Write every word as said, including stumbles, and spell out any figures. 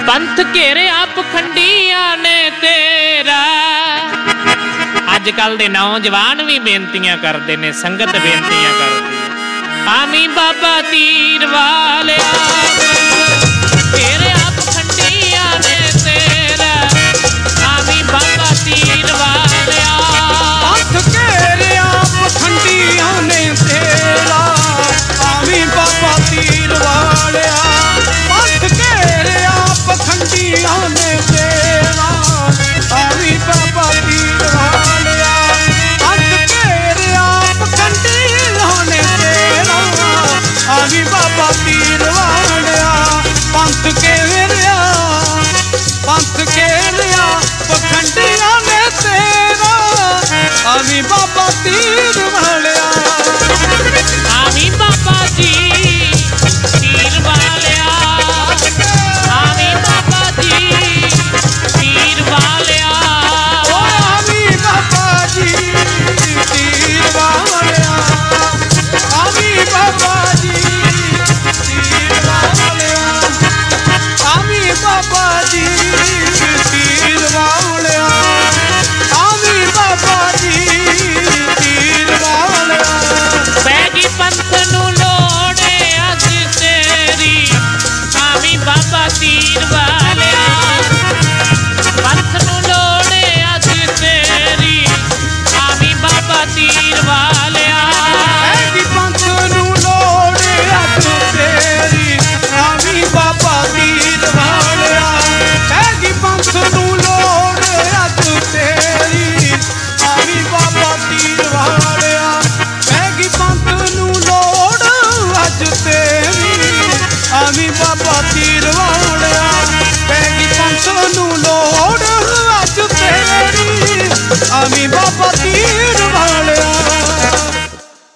पंथ घेरिया पखंडियां ने तेरा। अजकल दे नौजवान भी बेनतियां करते ने, संगत बेनतियां करती है। आमी बाबा तीर वाले घेरिया पखंडियां ने तेरा। आमी बाबा तीर वाले पंथ घेरिया पखंडियां ने तेरा। आमी बाबा तीर वाले पंथ घेरिया पखंडियां ने तेरा। आमी बाबा तीर वाले पंथ घेरिया पखंडियां ने तेरा। आमी बाबा तीर वाले पंथ घेरिया पंथ घेरिया पखंडियां ने तेरा। आमी बाबा तीर